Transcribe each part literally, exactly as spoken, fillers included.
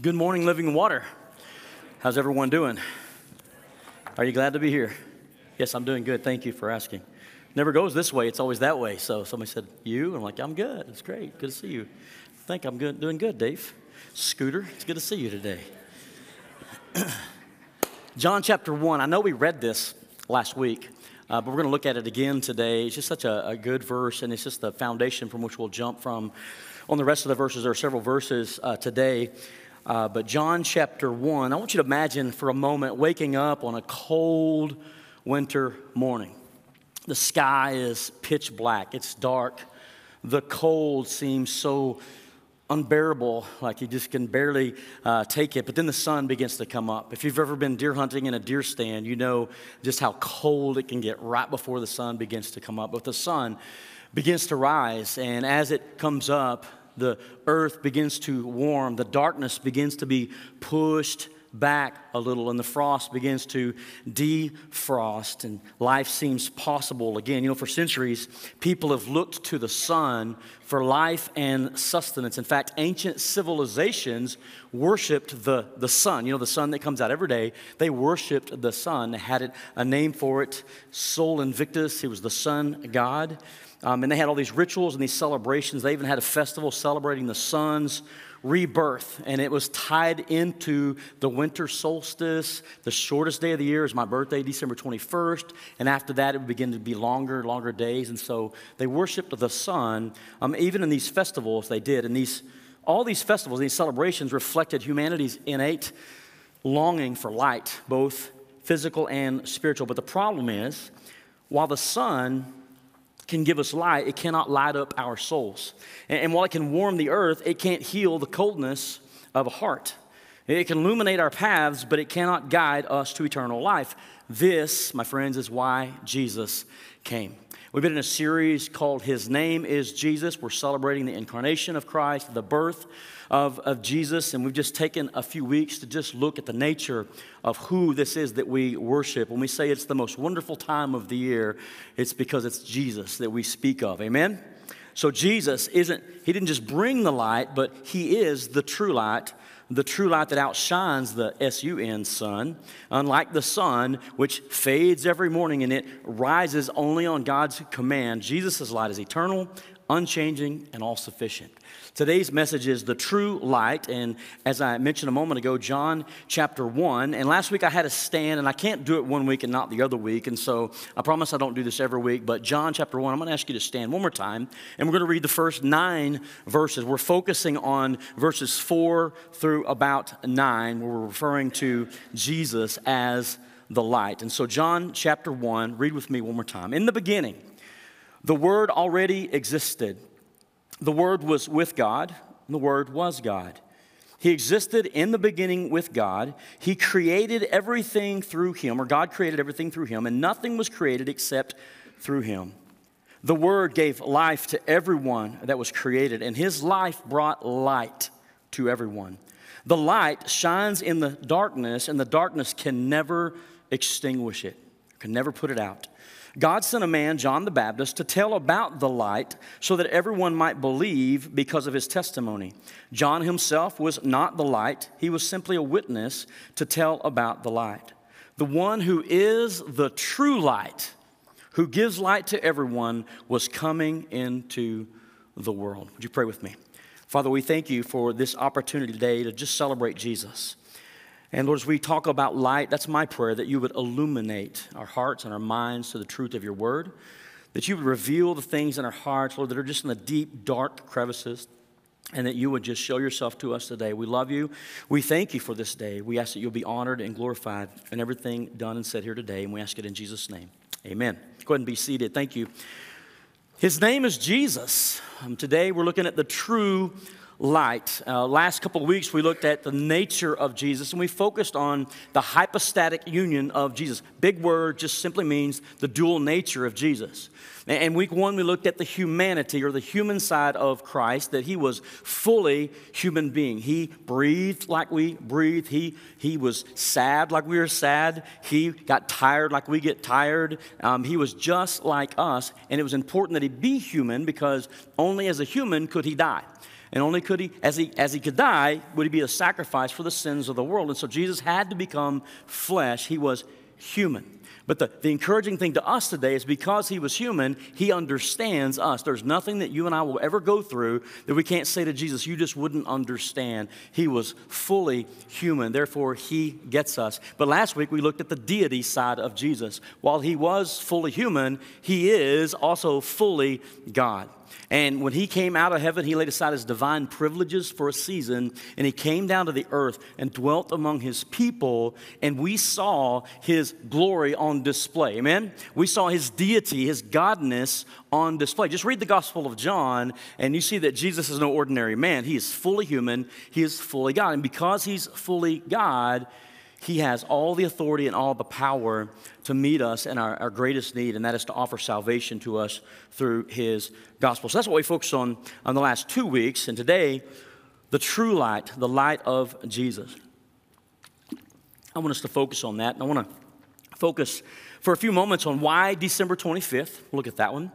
Good morning, Living Water. How's everyone doing? Are you glad to be here? Yes, I'm doing good. Thank you for asking. Never goes this way. It's always that way. So somebody said, you? I'm like, I'm good. It's great. Good to see you. I think I'm good, doing good, Dave. Scooter, it's good to see you today. John chapter one. I know we read this last week, uh, but we're going to look at it again today. It's just such a, a good verse, and it's just the foundation from which we'll jump from. On the rest of the verses, there are several verses uh, today. Uh, but John chapter one, I want you to imagine for a moment waking up on a cold winter morning. The sky is pitch black. It's dark. The cold seems so unbearable, like you just can barely uh, take it. But then the sun begins to come up. If you've ever been deer hunting in a deer stand, you know just how cold it can get right before the sun begins to come up. But the sun begins to rise, and as it comes up, the earth begins to warm. The darkness begins to be pushed back a little, and the frost begins to defrost, and life seems possible again. You know, for centuries, people have looked to the sun for life and sustenance. In fact, ancient civilizations worshipped the, the sun. You know, the sun that comes out every day. They worshipped the sun. They had it, a name for it, Sol Invictus. He was the sun god. Um, and they had all these rituals and these celebrations. They even had a festival celebrating the sun's rebirth. And it was tied into the winter solstice. The shortest day of the year is my birthday, December twenty-first. And after that, it would begin to be longer, longer days. And so they worshiped the sun. Um, even in these festivals, they did. And these, all these festivals, these celebrations reflected humanity's innate longing for light, both physical and spiritual. But the problem is, while the sun can give us light, it cannot light up our souls. And, and while it can warm the earth, it can't heal the coldness of a heart. It can illuminate our paths, but it cannot guide us to eternal life. This, my friends, is why Jesus came. We've been in a series called His Name is Jesus. We're celebrating the incarnation of Christ, the birth of, of Jesus, and we've just taken a few weeks to just look at the nature of who this is that we worship. When we say it's the most wonderful time of the year, it's because it's Jesus that we speak of. Amen? So Jesus isn't, He didn't just bring the light, but He is the true light, the true light that outshines the S U N sun. Unlike the sun, which fades every morning and it rises only on God's command, Jesus' light is eternal, unchanging, and all-sufficient. Today's message is the true light, and as I mentioned a moment ago, John chapter one, and last week I had a stand, and I can't do it one week and not the other week, and so I promise I don't do this every week, but John chapter one, I'm going to ask you to stand one more time, and we're going to read the first nine verses. We're focusing on verses four through about nine, where we're referring to Jesus as the light. And so John chapter one, read with me one more time. In the beginning, the Word already existed. The Word was with God, and the Word was God. He existed in the beginning with God. He created everything through Him, or God created everything through Him, and nothing was created except through Him. The Word gave life to everyone that was created, and His life brought light to everyone. The light shines in the darkness, and the darkness can never extinguish it, can never put it out. God sent a man, John the Baptist, to tell about the light so that everyone might believe because of his testimony. John himself was not the light. He was simply a witness to tell about the light. The one who is the true light, who gives light to everyone, was coming into the world. Would you pray with me? Father, we thank you for this opportunity today to just celebrate Jesus. And Lord, as we talk about light, that's my prayer, that you would illuminate our hearts and our minds to the truth of your word, that you would reveal the things in our hearts, Lord, that are just in the deep, dark crevices, and that you would just show yourself to us today. We love you. We thank you for this day. We ask that you'll be honored and glorified in everything done and said here today, and we ask it in Jesus' name. Amen. Go ahead and be seated. Thank you. His name is Jesus. Um, today we're looking at the true light. Uh, last couple of weeks, we looked at the nature of Jesus, and we focused on the hypostatic union of Jesus. Big word just simply means the dual nature of Jesus. And week one, we looked at the humanity or the human side of Christ, that he was fully human being. He breathed like we breathe. He, he was sad like we are sad. He got tired like we get tired. Um, he was just like us, and it was important that he be human because only as a human could he die. And only could he, as he, as he could die, would he be a sacrifice for the sins of the world. And so Jesus had to become flesh. He was human. But the, the encouraging thing to us today is because he was human, he understands us. There's nothing that you and I will ever go through that we can't say to Jesus, you just wouldn't understand. He was fully human, therefore he gets us. But last week we looked at the deity side of Jesus. While he was fully human, he is also fully God. And when he came out of heaven, he laid aside his divine privileges for a season, and he came down to the earth and dwelt among his people, and we saw his glory on display. Amen? We saw his deity, his godness on display. Just read the Gospel of John, and you see that Jesus is no ordinary man. He is fully human. He is fully God. And because he's fully God, he has all the authority and all the power to meet us in our, our greatest need, and that is to offer salvation to us through his gospel. So that's what we focused on on the last two weeks. And today, the true light, the light of Jesus. I want us to focus on that. And I want to focus for a few moments on why December twenty-fifth. Look at that one.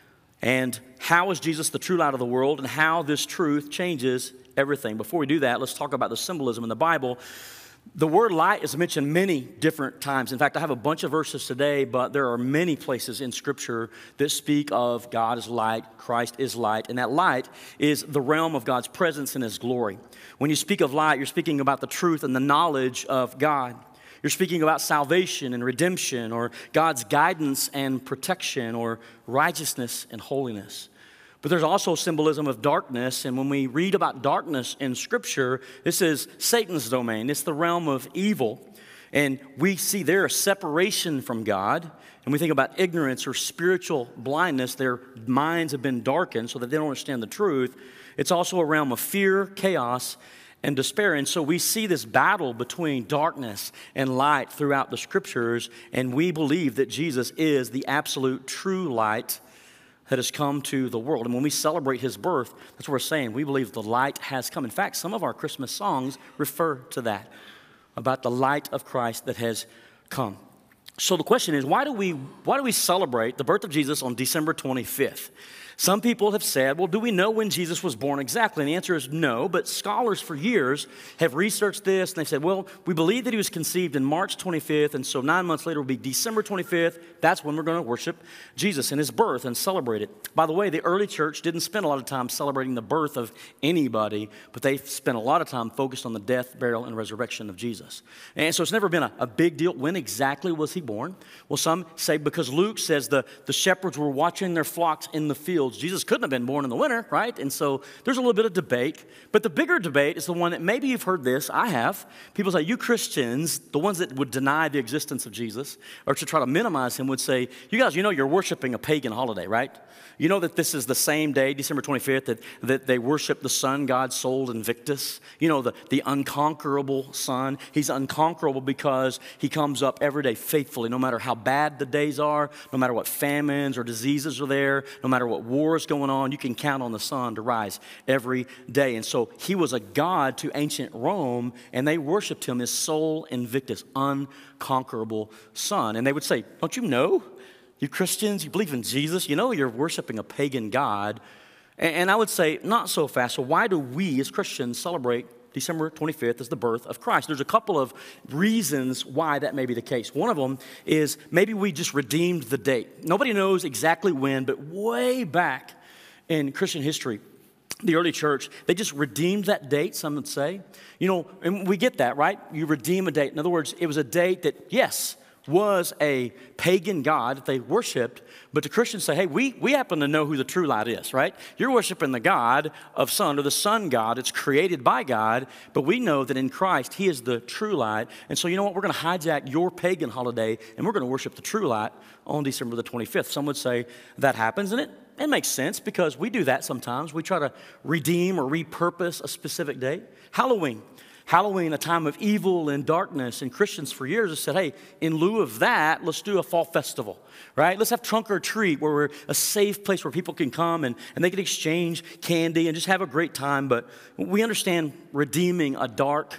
And how is Jesus the true light of the world, and how this truth changes everything. Before we do that, let's talk about the symbolism in the Bible. The word light is mentioned many different times. In fact, I have a bunch of verses today, but there are many places in Scripture that speak of God as light, Christ is light, and that light is the realm of God's presence and his glory. When you speak of light, you're speaking about the truth and the knowledge of God. You're speaking about salvation and redemption, or God's guidance and protection, or righteousness and holiness. But there's also symbolism of darkness, and when we read about darkness in Scripture, this is Satan's domain. It's the realm of evil, and we see there a separation from God, and we think about ignorance or spiritual blindness. Their minds have been darkened so that they don't understand the truth. It's also a realm of fear, chaos, and despair, and so we see this battle between darkness and light throughout the Scriptures, and we believe that Jesus is the absolute true light that has come to the world. And when we celebrate his birth, that's what we're saying. We believe the light has come. In fact, some of our Christmas songs refer to that, about the light of Christ that has come. So the question is, why do we, why do we celebrate the birth of Jesus on December twenty-fifth? Some people have said, well, do we know when Jesus was born exactly? And the answer is no, but scholars for years have researched this, and they've said, well, we believe that he was conceived in March twenty-fifth, and so nine months later will be December twenty-fifth. That's when we're going to worship Jesus and his birth and celebrate it. By the way, the early church didn't spend a lot of time celebrating the birth of anybody, but they spent a lot of time focused on the death, burial, and resurrection of Jesus. And so it's never been a, a big deal. When exactly was he born? Well, some say because Luke says the, the shepherds were watching their flocks in the fields. Jesus couldn't have been born in the winter, right? And so there's a little bit of debate. But the bigger debate is the one that maybe you've heard this. I have. People say, you Christians, the ones that would deny the existence of Jesus or to try to minimize him, would say, you guys, you know you're worshiping a pagan holiday, right? You know that this is the same day, December twenty-fifth, that, that they worship the sun god Sol Invictus. You know, the, the unconquerable sun. He's unconquerable because he comes up every day faithfully, no matter how bad the days are, no matter what famines or diseases are there, no matter what wars going on, you can count on the sun to rise every day. And so he was a god to ancient Rome, and they worshiped him as Sol Invictus, unconquerable sun. And they would say, don't you know? You Christians, you believe in Jesus, you know you're worshiping a pagan god. And I would say, not so fast. So why do we as Christians celebrate December twenty-fifth as the birth of Christ? There's a couple of reasons why that may be the case. One of them is maybe we just redeemed the date. Nobody knows exactly when, but way back in Christian history, the early church, they just redeemed that date, some would say. You know, and we get that, right? You redeem a date. In other words, it was a date that, yes, was a pagan god that they worshipped, but the Christians say, hey, we, we happen to know who the true light is, right? You're worshiping the God of sun, or the sun god. It's created by God, but we know that in Christ, he is the true light. And so you know what? We're going to hijack your pagan holiday, and we're going to worship the true light on December the twenty-fifth. Some would say that happens, and it, it makes sense because we do that sometimes. We try to redeem or repurpose a specific day. Halloween. Halloween, a time of evil and darkness, and Christians for years have said, hey, in lieu of that, let's do a fall festival, right? Let's have trunk or treat where we're a safe place where people can come and, and they can exchange candy and just have a great time. But we understand redeeming a dark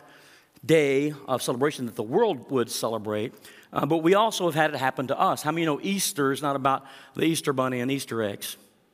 day of celebration that the world would celebrate, uh, but we also have had it happen to us. How many know Easter is not about the Easter bunny and Easter eggs?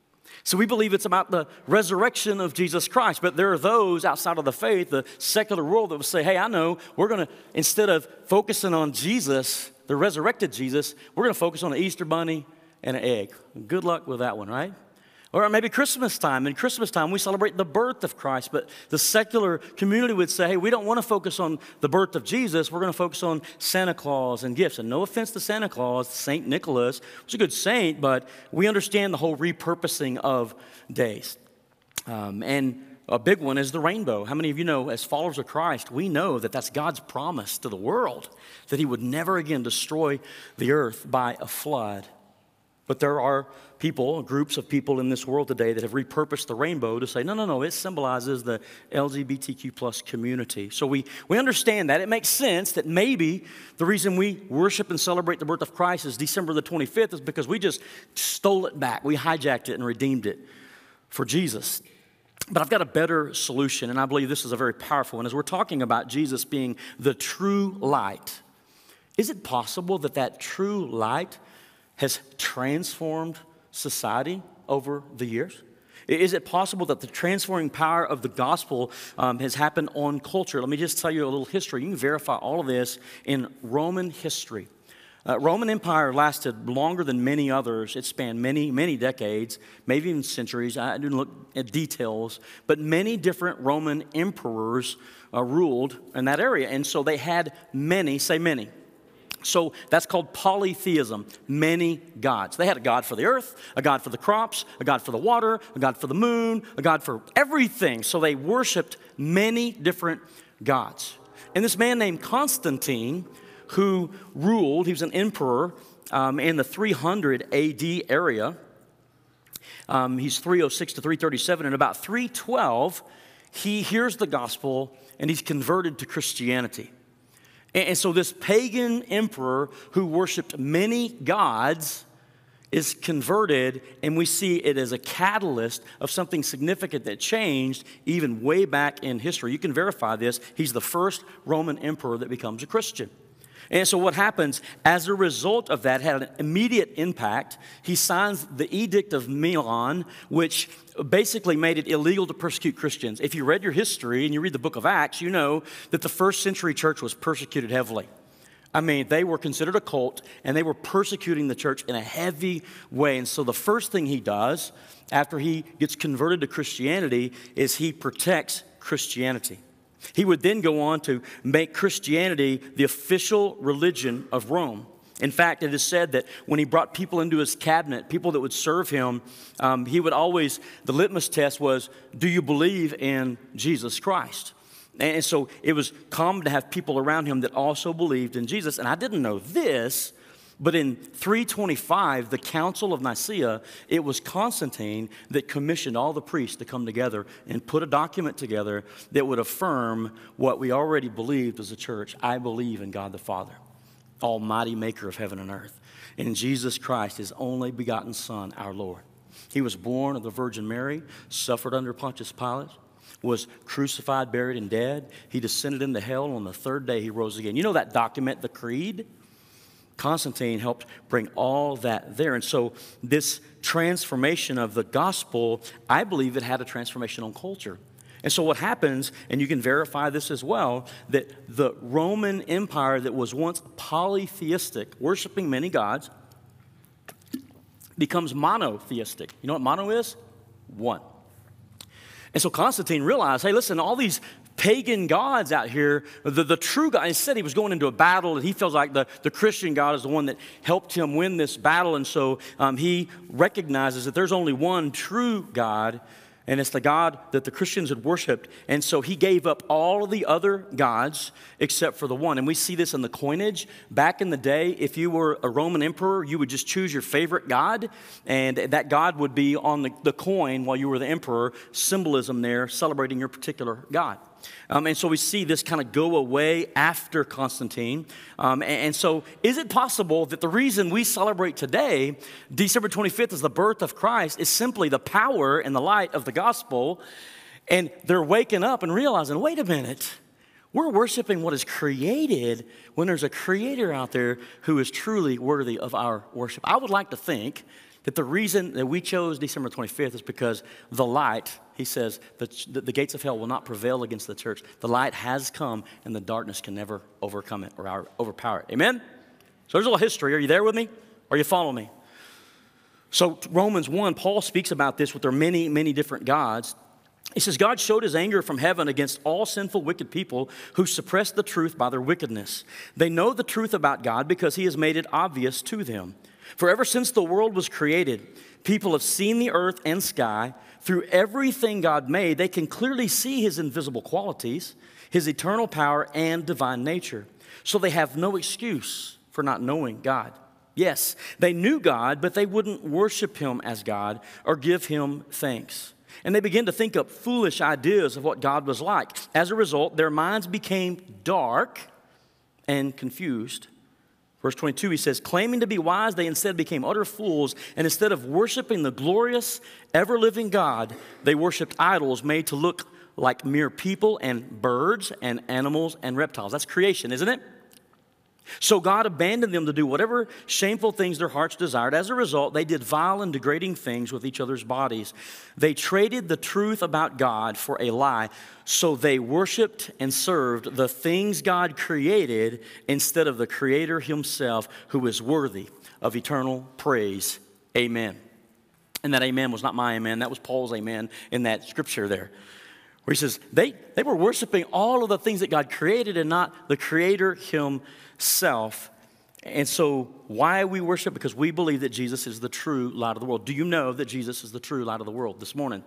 So we believe it's about the resurrection of Jesus Christ. But there are those outside of the faith, the secular world, that will say, hey, I know, we're going to, instead of focusing on Jesus, the resurrected Jesus, we're going to focus on an Easter bunny and an egg. Good luck with that one, right? Or maybe Christmas time. In Christmas time, we celebrate the birth of Christ. But the secular community would say, hey, we don't want to focus on the birth of Jesus. We're going to focus on Santa Claus and gifts. And no offense to Santa Claus, Saint Nicholas was a good saint, but we understand the whole repurposing of days. Um, and a big one is the rainbow. How many of you know, as followers of Christ, we know that that's God's promise to the world, that he would never again destroy the earth by a flood. But there are people, groups of people in this world today that have repurposed the rainbow to say, no, no, no, it symbolizes the L G B T Q plus community. So we, we understand that. It makes sense that maybe the reason we worship and celebrate the birth of Christ is December the twenty-fifth is because we just stole it back. We hijacked it and redeemed it for Jesus. But I've got a better solution, and I believe this is a very powerful one. As we're talking about Jesus being the true light, is it possible that that true light has transformed society over the years? Is it possible that the transforming power of the gospel um, has happened on culture? Let me just tell you a little history. You can verify all of this in Roman history. Uh, Roman Empire lasted longer than many others. It spanned many, many decades, maybe even centuries. I didn't look at details, but many different Roman emperors uh, ruled in that area. And so they had many, say many. So that's called polytheism, many gods. They had a god for the earth, a god for the crops, a god for the water, a god for the moon, a god for everything. So they worshiped many different gods. And this man named Constantine, who ruled, he was an emperor um, in the three hundred A D area. Um, he's three oh six to three thirty-seven. And about three twelve, he hears the gospel and he's converted to Christianity. And so this pagan emperor who worshiped many gods is converted, and we see it as a catalyst of something significant that changed even way back in history. You can verify this. He's the first Roman emperor that becomes a Christian. And so what happens as a result of that had an immediate impact. He signs the Edict of Milan, which basically made it illegal to persecute Christians. If you read your history and you read the book of Acts, you know that the first century church was persecuted heavily. I mean, they were considered a cult, and they were persecuting the church in a heavy way. And so the first thing he does after he gets converted to Christianity is he protects Christianity. He would then go on to make Christianity the official religion of Rome. In fact, it is said that when he brought people into his cabinet, people that would serve him, um, he would always, the litmus test was, do you believe in Jesus Christ? And so it was common to have people around him that also believed in Jesus. And I didn't know this, but in three twenty-five, the Council of Nicaea, it was Constantine that commissioned all the priests to come together and put a document together that would affirm what we already believed as a church. I believe in God the Father, almighty maker of heaven and earth, and in Jesus Christ, his only begotten Son, our Lord. He was born of the Virgin Mary, suffered under Pontius Pilate, was crucified, buried, and dead. He descended into hell, and on the third day he rose again. You know that document, the Creed? Constantine helped bring all that there. And so this transformation of the gospel, I believe it had a transformation on culture. And so what happens, and you can verify this as well, that the Roman Empire that was once polytheistic, worshiping many gods, becomes monotheistic. You know what mono is? One. And so Constantine realized, hey, listen, all these pagan gods out here, the, the true God, instead he was going into a battle, and he feels like the, the Christian God is the one that helped him win this battle. And so um, he recognizes that there's only one true God, and it's the God that the Christians had worshiped. And so he gave up all of the other gods except for the one. And we see this in the coinage. Back in the day, if you were a Roman emperor, you would just choose your favorite god, and that god would be on the, the coin while you were the emperor, symbolism there, celebrating your particular god. Um, and so we see this kind of go away after Constantine. Um, and, and so is it possible that the reason we celebrate today, December twenty-fifth, is the birth of Christ, is simply the power and the light of the gospel, and they're waking up and realizing, wait a minute, we're worshiping what is created when there's a creator out there who is truly worthy of our worship. I would like to think That the reason that we chose December twenty-fifth is because the light, he says, the, the gates of hell will not prevail against the church. The light has come, and the darkness can never overcome it or overpower it. Amen? So there's a little history. Are you there with me? Are you following me? So Romans one, Paul speaks about this with their many, many different gods. He says, God showed his anger from heaven against all sinful, wicked people who suppress the truth by their wickedness. They know the truth about God because he has made it obvious to them. For ever since the world was created, people have seen the earth and sky. Through everything God made, they can clearly see his invisible qualities, his eternal power, and divine nature. So they have no excuse for not knowing God. Yes, they knew God, but they wouldn't worship him as God or give him thanks. And they began to think up foolish ideas of what God was like. As a result, their minds became dark and confused. Verse twenty-two, he says, claiming to be wise, they instead became utter fools. And instead of worshiping the glorious, ever-living God, they worshiped idols made to look like mere people and birds and animals and reptiles. That's creation, isn't it? So God abandoned them to do whatever shameful things their hearts desired. As a result, they did vile and degrading things with each other's bodies. They traded the truth about God for a lie. So they worshiped and served the things God created instead of the Creator himself, who is worthy of eternal praise. Amen. And that amen was not my amen. That was Paul's amen in that scripture there, where he says they, they were worshiping all of the things that God created and not the Creator himself. And so why we worship? Because we believe that Jesus is the true light of the world. Do you know that Jesus is the true light of the world this morning?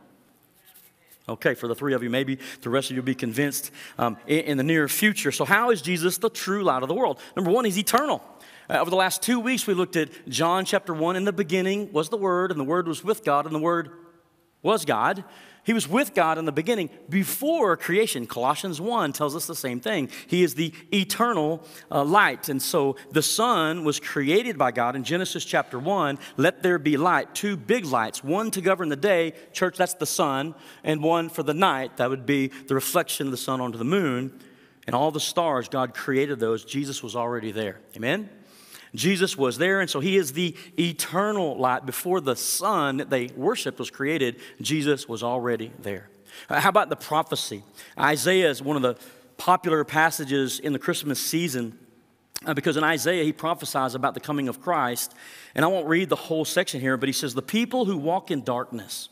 Okay, for the three of you, maybe the rest of you will be convinced um, in, in the near future. So how is Jesus the true light of the world? Number one, he's eternal. Uh, over the last two weeks, we looked at John chapter one. In the beginning was the Word, and the Word was with God, and the Word was God. He was with God in the beginning before creation. Colossians one tells us the same thing. He is the eternal uh, light. And so the sun was created by God in Genesis chapter one. Let there be light. Two big lights. One to govern the day. Church, that's the sun. And one for the night. That would be the reflection of the sun onto the moon. And all the stars, God created those. Jesus was already there. Amen? Jesus was there, and so he is the eternal light. Before the sun that they worshiped was created, Jesus was already there. Uh, how about the prophecy? Isaiah is one of the popular passages in the Christmas season uh, because in Isaiah he prophesies about the coming of Christ. And I won't read the whole section here, but he says, the people who walk in darkness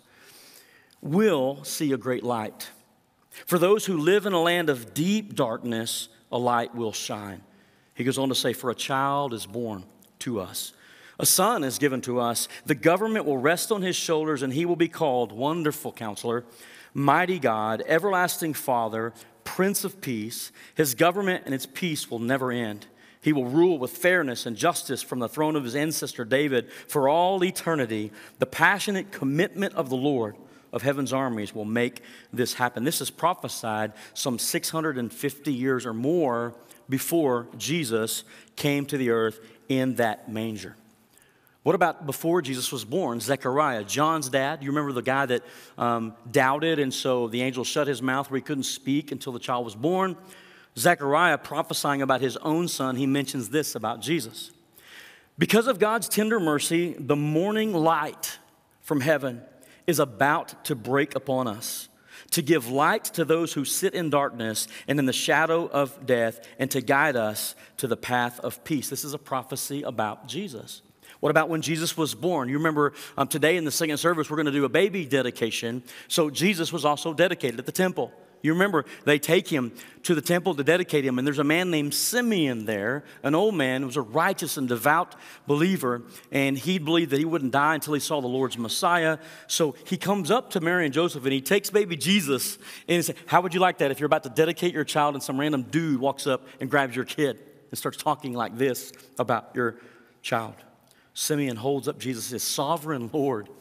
will see a great light. For those who live in a land of deep darkness, a light will shine. He goes on to say, for a child is born to us. A son is given to us. The government will rest on his shoulders, and he will be called Wonderful Counselor, Mighty God, Everlasting Father, Prince of Peace. His government and its peace will never end. He will rule with fairness and justice from the throne of his ancestor David for all eternity. The passionate commitment of the Lord of heaven's armies will make this happen. This is prophesied some six hundred fifty years or more before Jesus came to the earth in that manger. What about before Jesus was born? Zechariah, John's dad. You remember the guy that um, doubted, and so the angel shut his mouth where he couldn't speak until the child was born? Zechariah, prophesying about his own son, he mentions this about Jesus. Because of God's tender mercy, the morning light from heaven is about to break upon us, to give light to those who sit in darkness and in the shadow of death, and to guide us to the path of peace. This is a prophecy about Jesus. What about when Jesus was born? You remember um, today in the second service, we're going to do a baby dedication. So Jesus was also dedicated at the temple. You remember they take him to the temple to dedicate him, and there's a man named Simeon there, an old man who was a righteous and devout believer, and he believed that he wouldn't die until he saw the Lord's Messiah. So he comes up to Mary and Joseph, and he takes baby Jesus, and he says, how would you like that if you're about to dedicate your child and some random dude walks up and grabs your kid and starts talking like this about your child? Simeon holds up Jesus as sovereign Lord.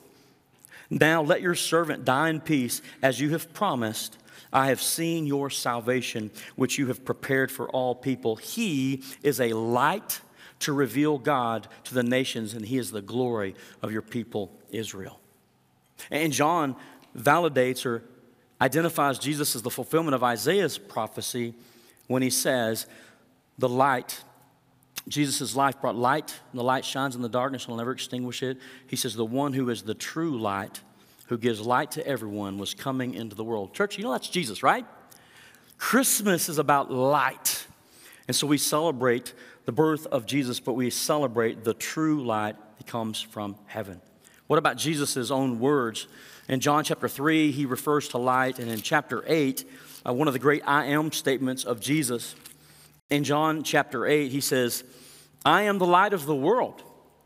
Now let your servant die in peace as you have promised. I have seen your salvation, which you have prepared for all people. He is a light to reveal God to the nations, and he is the glory of your people, Israel. And John validates or identifies Jesus as the fulfillment of Isaiah's prophecy when he says, the light Jesus' life brought light, and the light shines in the darkness and will never extinguish it. He says, the one who is the true light, who gives light to everyone, was coming into the world. Church, you know that's Jesus, right? Christmas is about light. And so we celebrate the birth of Jesus, but we celebrate the true light that comes from heaven. What about Jesus' own words? In John chapter three, he refers to light, and in chapter eight, uh, one of the great I am statements of Jesus. In John chapter eight, he says, I am the light of the world.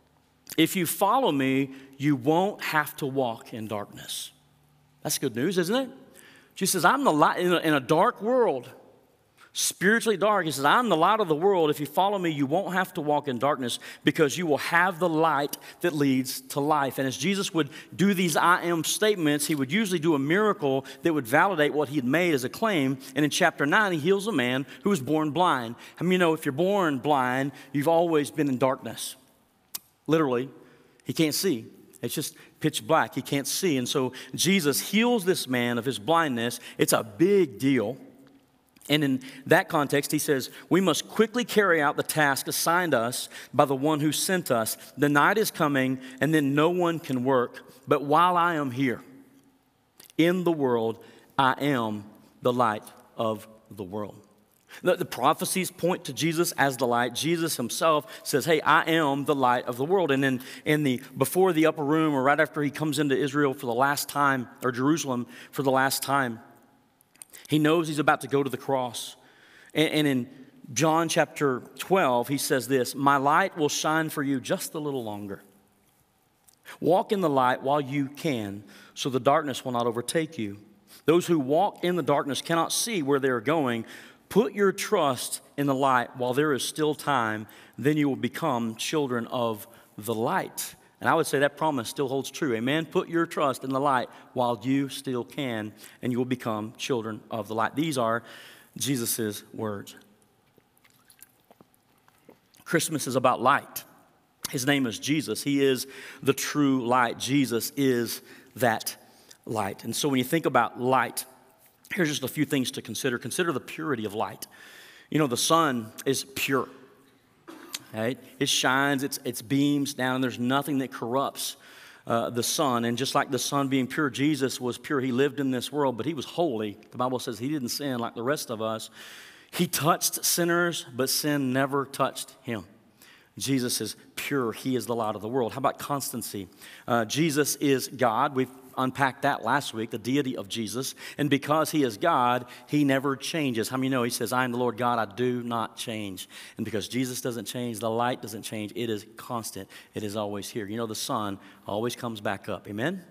If you follow me, you won't have to walk in darkness. That's good news, isn't it? Jesus says, I'm the light in a, in a dark world, spiritually dark. He says, I'm the light of the world. If you follow me, you won't have to walk in darkness because you will have the light that leads to life. And as Jesus would do these I am statements, he would usually do a miracle that would validate what he had made as a claim. And in chapter nine, he heals a man who was born blind. I mean, you know, if you're born blind, you've always been in darkness. Literally, he can't see. It's just pitch black. He can't see. And so Jesus heals this man of his blindness. It's a big deal. And in that context, he says, we must quickly carry out the task assigned us by the one who sent us. The night is coming, and then no one can work. But while I am here in the world, I am the light of the world. The, the prophecies point to Jesus as the light. Jesus himself says, hey, I am the light of the world. And then in the before the upper room, or right after he comes into Israel for the last time, or Jerusalem for the last time, he knows he's about to go to the cross. And, and in John chapter twelve, he says this, my light will shine for you just a little longer. Walk in the light while you can, so the darkness will not overtake you. Those who walk in the darkness cannot see where they are going. Put your trust in the light while there is still time. Then you will become children of the light. And I would say that promise still holds true. Amen. Put your trust in the light while you still can, and you will become children of the light. These are Jesus' words. Christmas is about light. His name is Jesus. He is the true light. Jesus is that light. And so when you think about light, here's just a few things to consider. Consider the purity of light. You know, the sun is pure. Right? It shines, its, its beams down, and there's nothing that corrupts uh, the sun. And just like the sun being pure, Jesus was pure. He lived in this world, but he was holy. The Bible says he didn't sin like the rest of us. He touched sinners, but sin never touched him. Jesus is pure. He is the light of the world. How about constancy? Uh, Jesus is God. We've unpacked that last week, the deity of Jesus. And because he is God, he never changes. How many know he says, I am the Lord God, I do not change. And because Jesus doesn't change, the light doesn't change. It is constant. It is always here. You know, the sun always comes back up. Amen?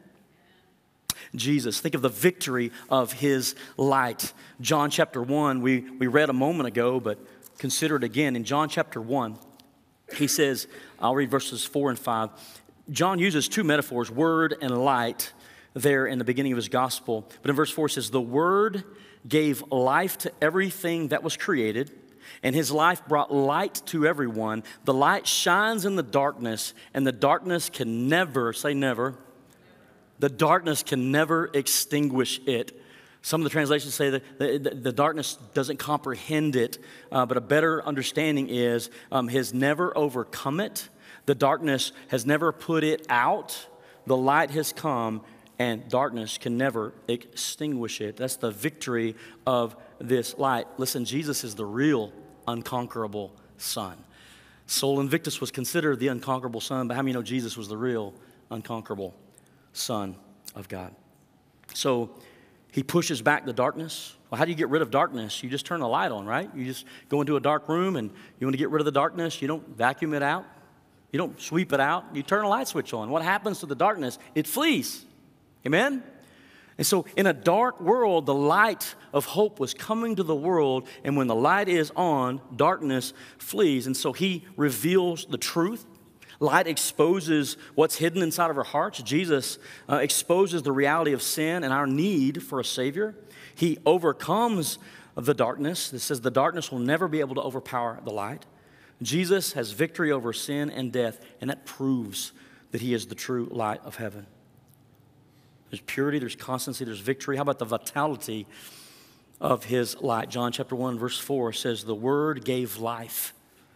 Jesus, think of the victory of his light. John chapter one, we, we read a moment ago, but consider it again. In John chapter one, he says, I'll read verses four and five. John uses two metaphors, word and light, there in the beginning of his gospel. But in verse four it says, the word gave life to everything that was created, and his life brought light to everyone. The light shines in the darkness, and the darkness can never, say never, the darkness can never extinguish it. Some of the translations say that the, the, the darkness doesn't comprehend it, uh, but a better understanding is um, has never overcome it. The darkness has never put it out. The light has come, and darkness can never extinguish it. That's the victory of this light. Listen, Jesus is the real unconquerable Son. Sol Invictus was considered the unconquerable Son, but how many know Jesus was the real unconquerable Son of God? So he pushes back the darkness. Well, how do you get rid of darkness? You just turn the light on, right? You just go into a dark room, and you want to get rid of the darkness. You don't vacuum it out. You don't sweep it out. You turn a light switch on. What happens to the darkness? It flees. Amen? And so in a dark world, the light of hope was coming to the world, and when the light is on, darkness flees. And so he reveals the truth. Light exposes what's hidden inside of our hearts. Jesus uh, exposes the reality of sin and our need for a Savior. He overcomes the darkness. It says the darkness will never be able to overpower the light. Jesus has victory over sin and death, and that proves that he is the true light of heaven. There's purity, there's constancy, there's victory. How about the vitality of his light? John chapter one, verse four says, the word gave life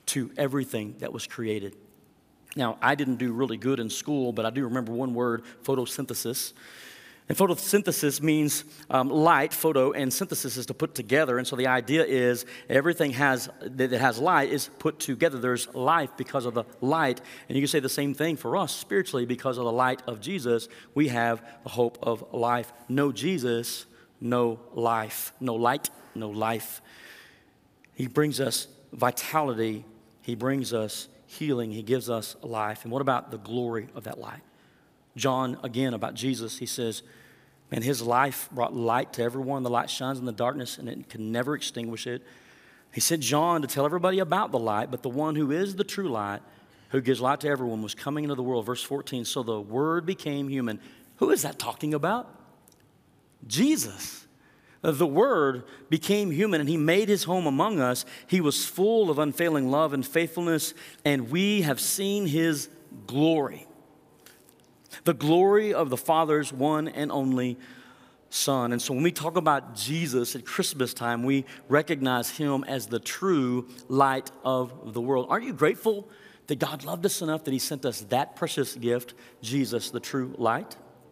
to everything that was created. Now, I didn't do really good in school, but I do remember one word, photosynthesis. And photosynthesis means um, light, photo, and synthesis is to put together. And so the idea is everything has that has light is put together. There's life because of the light. And you can say the same thing for us spiritually. Because of the light of Jesus, we have the hope of life. No Jesus, no life. No light, no life. He brings us vitality. He brings us healing. He gives us life. And what about the glory of that light? John, again, about Jesus, he says, man, his life brought light to everyone. The light shines in the darkness, and it can never extinguish it. He sent John to tell everybody about the light, but the one who is the true light, who gives light to everyone, was coming into the world. Verse fourteen, so the Word became human. Who is that talking about? Jesus. The Word became human, and he made his home among us. He was full of unfailing love and faithfulness, and we have seen his glory. The glory of the Father's one and only Son. And so when we talk about Jesus at Christmas time, we recognize him as the true light of the world. Aren't you grateful that God loved us enough that he sent us that precious gift, Jesus, the true light?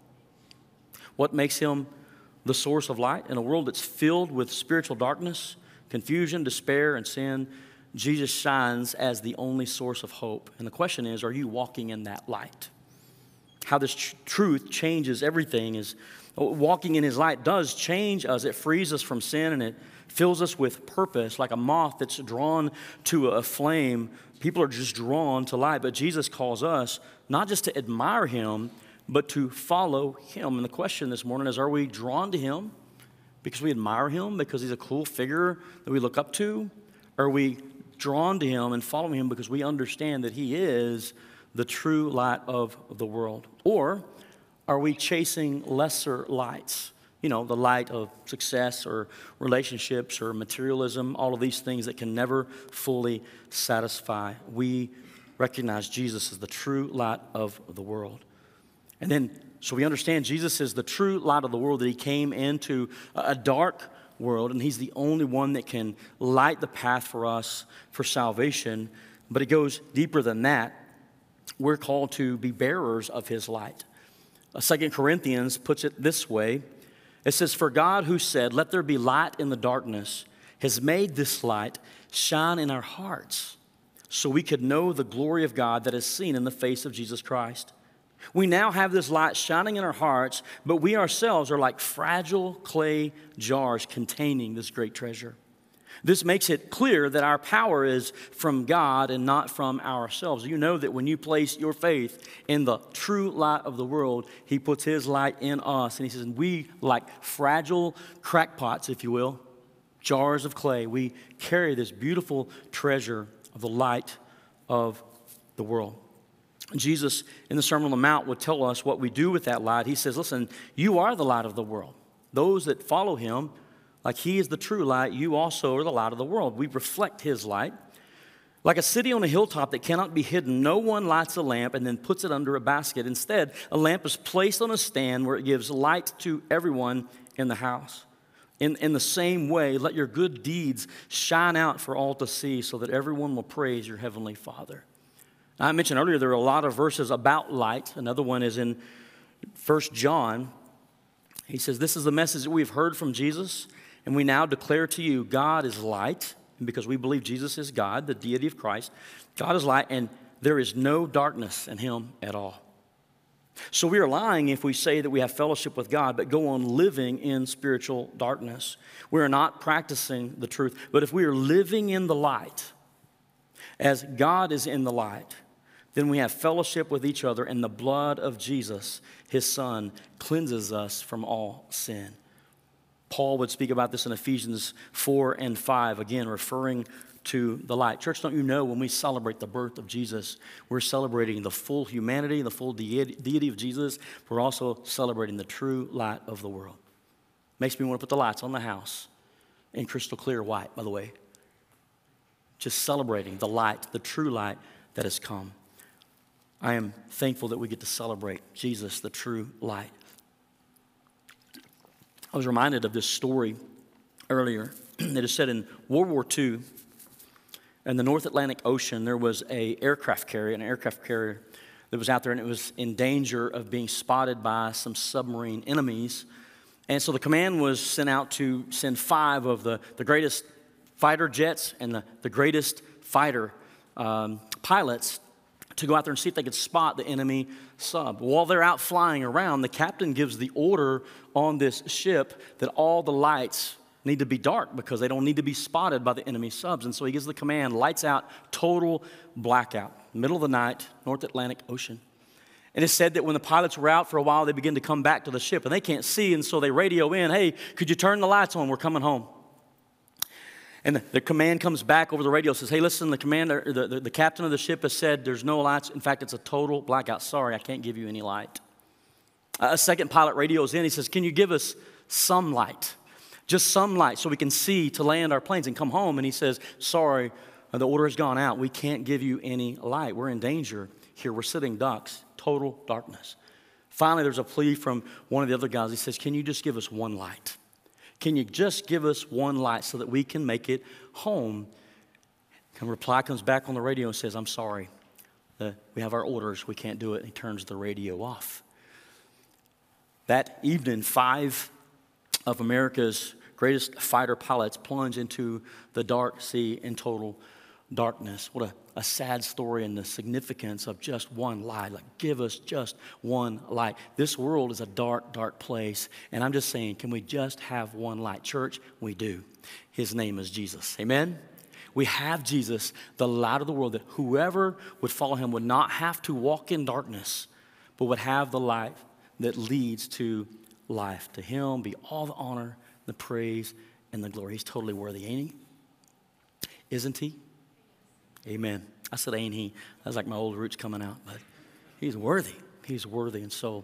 What makes him the source of light in a world that's filled with spiritual darkness, confusion, despair, and sin? Jesus shines as the only source of hope. And the question is, are you walking in that light? How this tr- truth changes everything is walking in his light does change us. It frees us from sin, and it fills us with purpose. Like a moth that's drawn to a flame, people are just drawn to light. But Jesus calls us not just to admire him, but to follow him. And the question this morning is, are we drawn to him because we admire him, because he's a cool figure that we look up to? Or are we drawn to him and following him because we understand that he is the true light of the world? Or are we chasing lesser lights? You know, the light of success or relationships or materialism, all of these things that can never fully satisfy. We recognize Jesus as the true light of the world. And then, so we understand Jesus is the true light of the world, that he came into a dark world, and he's the only one that can light the path for us for salvation. But it goes deeper than that. We're called to be bearers of his light. Second Corinthians puts it this way. It says, for God who said, let there be light in the darkness, has made this light shine in our hearts, so we could know the glory of God that is seen in the face of Jesus Christ. We now have this light shining in our hearts, but we ourselves are like fragile clay jars containing this great treasure. This makes it clear that our power is from God and not from ourselves. You know that when you place your faith in the true light of the world, he puts his light in us. And he says, we, like fragile crackpots, if you will, jars of clay, we carry this beautiful treasure of the light of the world. Jesus, in the Sermon on the Mount, would tell us what we do with that light. He says, listen, you are the light of the world. Those that follow him, like he is the true light, you also are the light of the world. We reflect his light. Like a city on a hilltop that cannot be hidden, no one lights a lamp and then puts it under a basket. Instead, a lamp is placed on a stand where it gives light to everyone in the house. In, in the same way, let your good deeds shine out for all to see, so that everyone will praise your heavenly Father. Now, I mentioned earlier there are a lot of verses about light. Another one is in First John. He says, this is the message that we've heard from Jesus, and we now declare to you, God is light. And because we believe Jesus is God, the deity of Christ, God is light, and there is no darkness in him at all. So we are lying if we say that we have fellowship with God, but go on living in spiritual darkness. We are not practicing the truth. But if we are living in the light, as God is in the light, then we have fellowship with each other, and the blood of Jesus, his Son, cleanses us from all sin. Paul would speak about this in Ephesians four and five, again, referring to the light. Church, don't you know when we celebrate the birth of Jesus, we're celebrating the full humanity, the full deity of Jesus. We're also celebrating the true light of the world. Makes me want to put the lights on the house in crystal clear white, by the way. Just celebrating the light, the true light that has come. I am thankful that we get to celebrate Jesus, the true light. I was reminded of this story earlier that is said in World War Two. in the North Atlantic Ocean, there was a aircraft carrier, an aircraft carrier that was out there, and it was in danger of being spotted by some submarine enemies. And so the command was sent out to send five of the, the greatest fighter jets and the, the greatest fighter um, pilots to go out there and see if they could spot the enemy sub. While they're out flying around, the captain gives the order on this ship that all the lights need to be dark because they don't need to be spotted by the enemy subs. And so he gives the command, lights out, total blackout, middle of the night, North Atlantic Ocean. And it's said that when the pilots were out for a while, they begin to come back to the ship, and they can't see, and so they radio in, hey, could you turn the lights on? We're coming home. And the, the command comes back over the radio, says, hey, listen, the commander, the, the, the captain of the ship has said there's no lights. In fact, it's a total blackout. Sorry, I can't give you any light. Uh, a second pilot radios in. He says, can you give us some light? Just some light so we can see to land our planes and come home. And he says, sorry, uh, the order has gone out. We can't give you any light. We're in danger here. We're sitting ducks. Total darkness. Finally, there's a plea from one of the other guys. He says, can you just give us one light? Can you just give us one light so that we can make it home? And reply comes back on the radio and says, I'm sorry. Uh, we have our orders. We can't do it. And he turns the radio off. That evening, five of America's greatest fighter pilots plunge into the dark sea in total darkness. What a, a sad story, and the significance of just one light. Like, give us just one light. This world is a dark, dark place. And I'm just saying, can we just have one light? Church, we do. His name is Jesus. Amen? We have Jesus, the light of the world, that whoever would follow him would not have to walk in darkness, but would have the light that leads to life. To him be all the honor, the praise, and the glory. He's totally worthy, ain't he? Isn't he? Amen. I said, ain't he? That's like my old roots coming out. But he's worthy. He's worthy. And so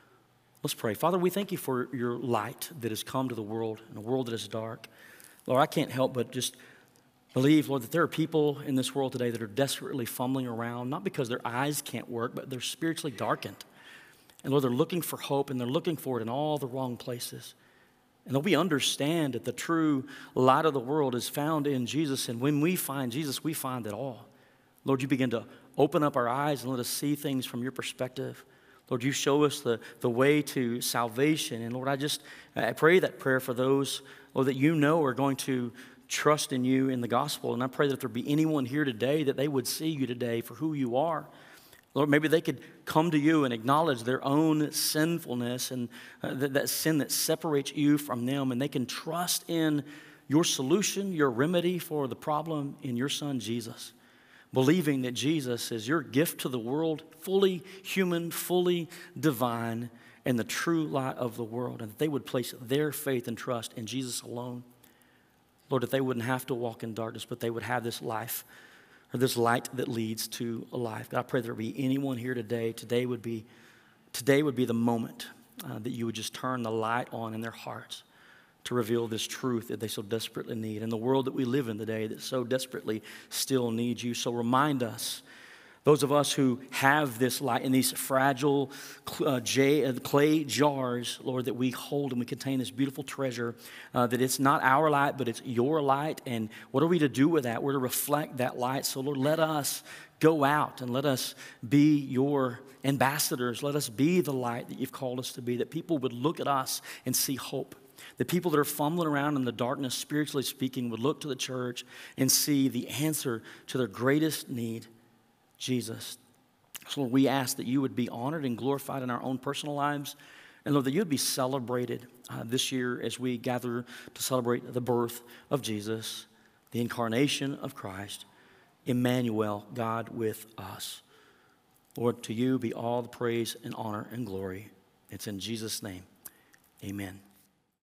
let's pray. Father, we thank you for your light that has come to the world, in a world that is dark. Lord, I can't help but just believe, Lord, that there are people in this world today that are desperately fumbling around, not because their eyes can't work, but they're spiritually darkened. And Lord, they're looking for hope, and they're looking for it in all the wrong places. And Lord, we understand that the true light of the world is found in Jesus. And when we find Jesus, we find it all. Lord, you begin to open up our eyes and let us see things from your perspective. Lord, you show us the, the way to salvation. And Lord, I just, I pray that prayer for those, Lord, that you know are going to trust in you in the gospel. And I pray that if there be anyone here today, that they would see you today for who you are. Lord, maybe they could come to you and acknowledge their own sinfulness and uh, that, that sin that separates you from them, and they can trust in your solution, your remedy for the problem in your Son, Jesus, believing that Jesus is your gift to the world, fully human, fully divine, and the true light of the world, and that they would place their faith and trust in Jesus alone. Lord, that they wouldn't have to walk in darkness, but they would have this life, or this light that leads to a life. God, I pray there be anyone here today. Today would be, today would be the moment uh, that you would just turn the light on in their hearts to reveal this truth that they so desperately need. In the world that we live in today that so desperately still needs you. So remind us, those of us who have this light in these fragile uh, j- uh, clay jars, Lord, that we hold and we contain this beautiful treasure, uh, that it's not our light, but it's your light. And what are we to do with that? We're to reflect that light. So, Lord, let us go out and let us be your ambassadors. Let us be the light that you've called us to be, that people would look at us and see hope. The people that are fumbling around in the darkness, spiritually speaking, would look to the church and see the answer to their greatest need, Jesus. So Lord, we ask that you would be honored and glorified in our own personal lives. And Lord, that you would be celebrated uh, this year as we gather to celebrate the birth of Jesus, the incarnation of Christ, Emmanuel, God with us. Lord, to you be all the praise and honor and glory. It's in Jesus' name. Amen.